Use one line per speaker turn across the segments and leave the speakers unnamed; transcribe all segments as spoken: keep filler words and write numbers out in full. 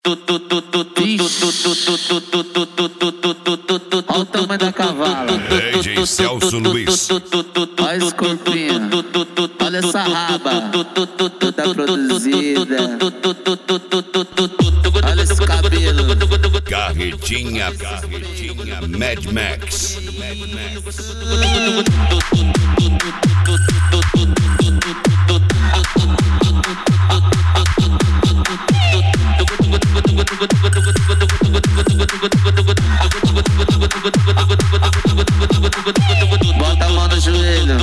Olha o tamanho da cavala.
D J Celso Luiz.
Olha esse corpinho. Olha essa raba toda produzida. Olha esse cabelo.
Carretinha, carretinha, Mad Max.
Bota a mão no joelho,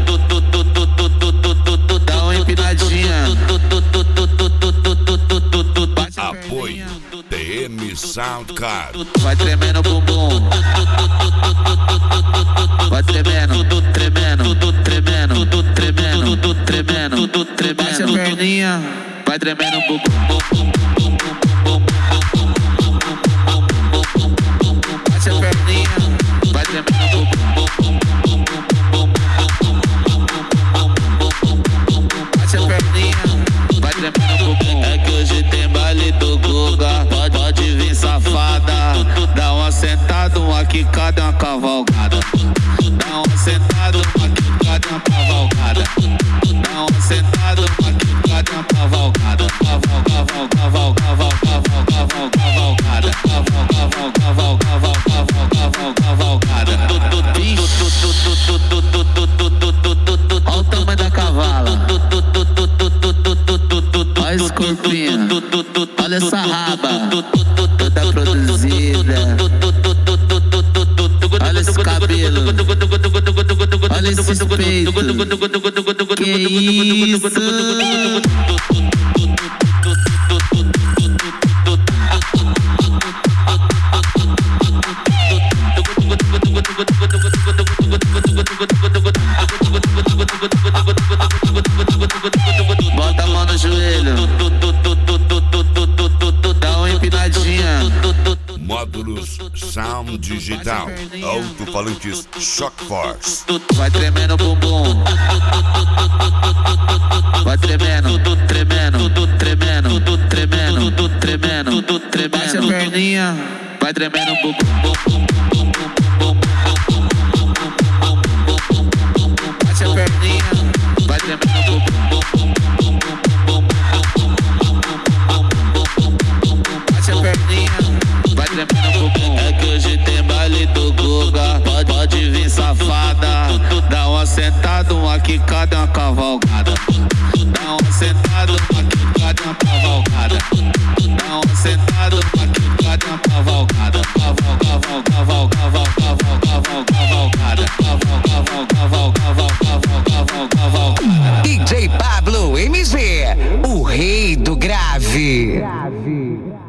dá uma empinadinha.
Apoio T M Soundcard.
Vai tremendo o bumbum. Vai tremendo, tremendo, tremendo, tremendo, tremendo, tremendo. Baixa a perninha. Vai tremendo o bumbum. Baixa a perninha. Vai tremendo o bumbum. Baixa a perninha. Vai tremendo o bumbum. É que hoje tem baile do Guga. Pode, pode vir safada. Dá uma sentada, uma quicada e uma cavalgada. Dá uma sentada, uma quicada e uma cavalgada. Dá uma sentada, uma quicada e uma cavalgada. Caval, caval, caval, caval, caval, caval, cavalgada. Caval, caval, caval, caval, caval, caval, cavalgada. Olha o tamanho da cavala. Olha esse corpinho. Olha essa raba toda produzida. Olha esse cabelo. Olha esses peitos. Que isso? Bota a mão no joelho, dá uma empinadinha.
Módulos Sound Digital. Alto-falantes Shock Force.
Vai tremendo o bumbum. Vai tremendo, tremendo, tremendo, tremendo, tremendo, tremendo. Baixa a perninha. Vai tremendo o bumbum. Baixa a perninha. Vai tremendo o bumbum. Baixa a perninha. Vai tremendo o bumbum. É que hoje tem baile do Guga. Pode, pode vir safada. Dá uma sentada, uma quicada e uma cavalgada. Dá uma sentada, uma quicada e uma cavalgada. Dá uma sentada, uma quicada e uma cavalgada. Caval, caval, caval, caval, caval, caval, cavalgada. Caval, caval, caval, caval, caval, caval, cavalgada.
D J Pablo M Z, o rei do grave.